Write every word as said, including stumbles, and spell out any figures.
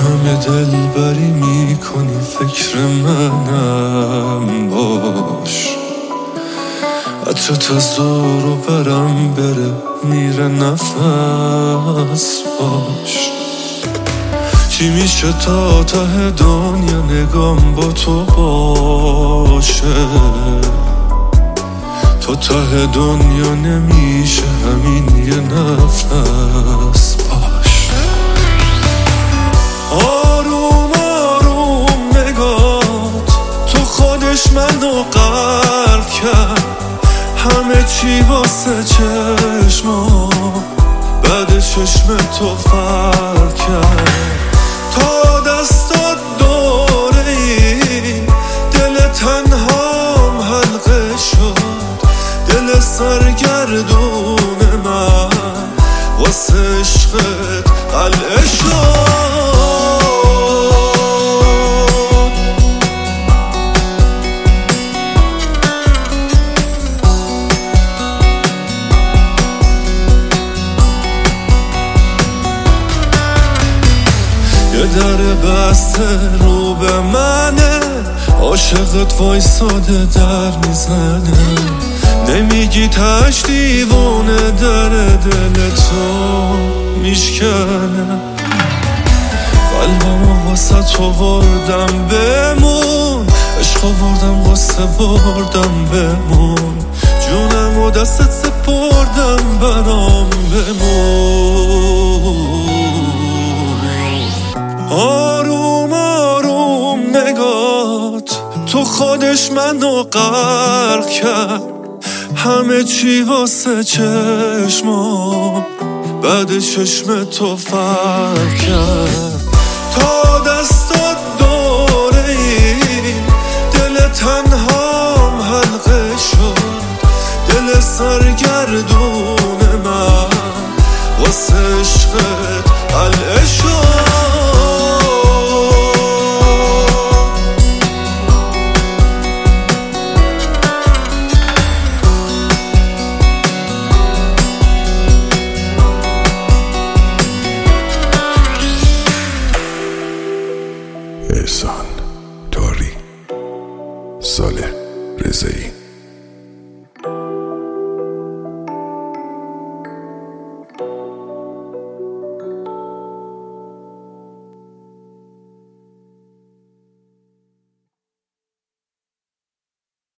همه دلبری میکنی فکر منم باش، عطرت از دور و برم بره میره نفس باش. چی میشه تا ته دنیا نگام با تو باشه، تا ته دنیا نمیشه همین یه نفس باش. آروم آروم نگات تو خودش منو غرق کرد، همه چی واسه چشما بعد چشم تو فرق کرد. تا دستات دوره ای دل تنهام حلقه شد، دل سرگردون من واسه عشقت قلعه شد. یه در بسته رو به منه، عاشقت وایساده در میزنه، نمیگی تش دیوونه در دل تو میشکنه. قلبمو واسه تو بردم بمون، عشقا بردم واسه بردم بمون، جونمو دستت سپردم برام بمون. آروم آروم نگات تو خودش منو غرق کرد، همه چی واسه چشمام بعد چشم تو فرق کرد. تا دستات دوره ای دل تنهام حلقه شد، دل سرگردون من واسه عشقت قلعه شد. احسان داری، صالح رضایی.